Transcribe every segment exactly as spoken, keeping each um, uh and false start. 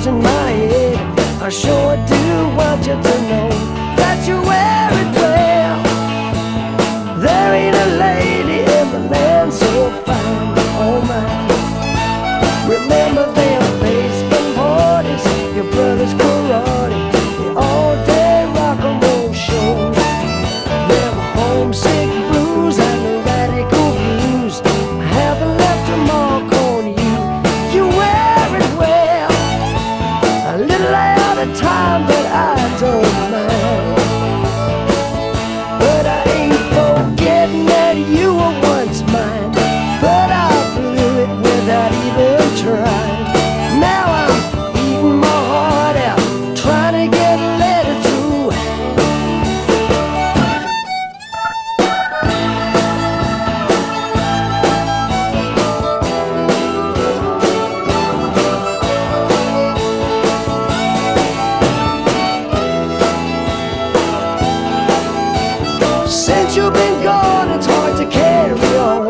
losing my head. I sure do want you to know that you wear it well. There ain't a lady in the land so fine, oh my. Remember them baseball parties, your brother's karate, the all-day rock and roll shows, them homesick blues and the radical blues haven't left a mark on you. You wear it well, a little out of time, but I don't mind. But I ain't forgetting that you were once mine, but I blew it without even trying. Now I'm eating my heart out, trying to get a letter through. Since you've been gone, it's hard to carry on.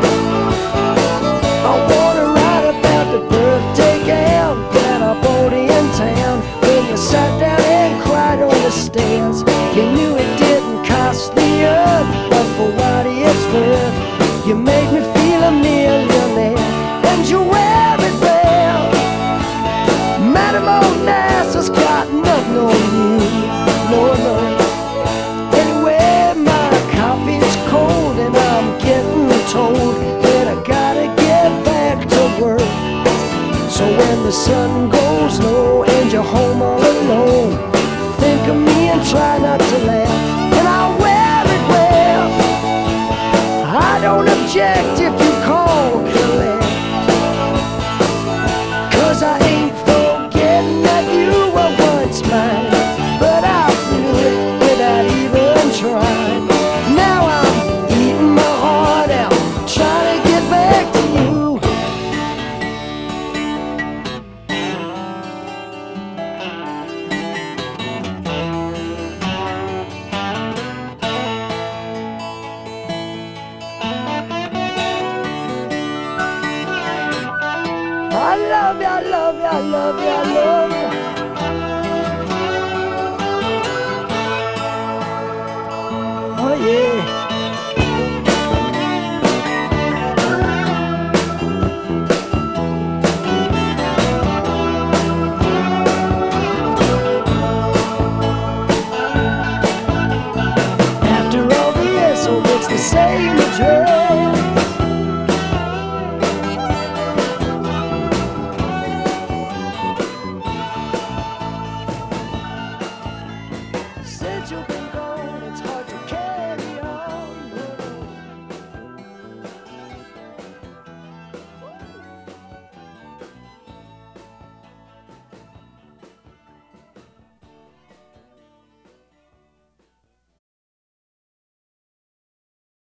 I wanna write about the birthday gown that I bought in town. When you sat down and cried on the stairs, you knew it didn't cost the earth, but for what it's worth, you made me feel a millionaire, and you wear it well. Madam Onassis got nothing on you, no, no. Anyway, my coffee's cold and I'm getting told that I gotta get back to work. So when the sun goes low and you're home all alone, think of me and try not to laugh, and I'll wear it well. I don't object if you call collect, 'cause I ain't forgetting that you were once mine, but I blew it without even trying. Now I'm eating my heart out, trying to get back to you. I love you, I love you, I love you, I love you. Oh yeah.